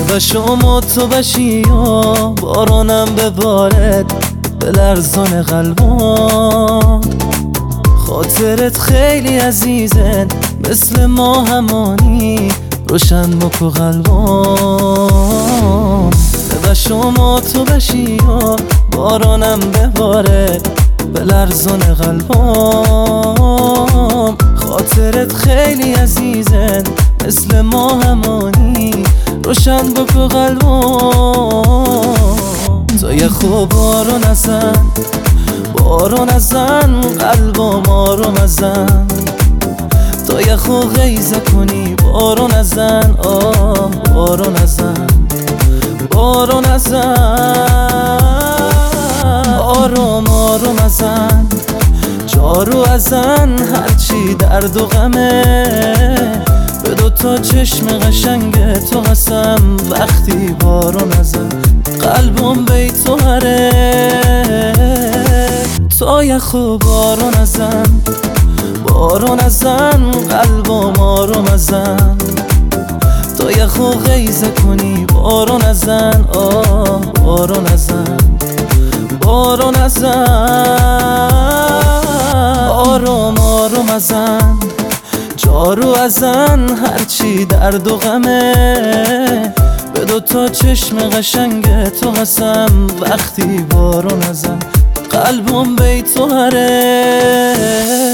و شما تو بشی و بارانم ببارد به لرزان قلبم. خاطرت خیلی عزیزه مثل ما همانی روشن بکو قلبم. و شما تو بشی و بارانم بباره به لرزان قلبم. خاطرت خیلی عزیزه مثل ما همانی روشن بکو قلبم. تو یه خوب بارون ازن، بارون ازن قلبم آروم ازن. تو یه خوب غیزه کنی بارون ازن، آه بارون ازن، بارون ازن. آروم آروم ازن، جارو ازن هرچی درد و غمه. به دوتا چشم قشنگ تو هستم وقتی بارون ازن قلبم بی تو هره. تو یه خوب بارون ازن، بارون ازن قلبم آروم ازن. تو یه خوب غیزه کنی بارون ازن، آه بارون ازن، بارون ازن. آروم آروم ازن، جارو ازن هرچی درد و غمه. به دوتا چشم قشنگ تو هستم وقتی بارون ازن قلبم بی تو هره.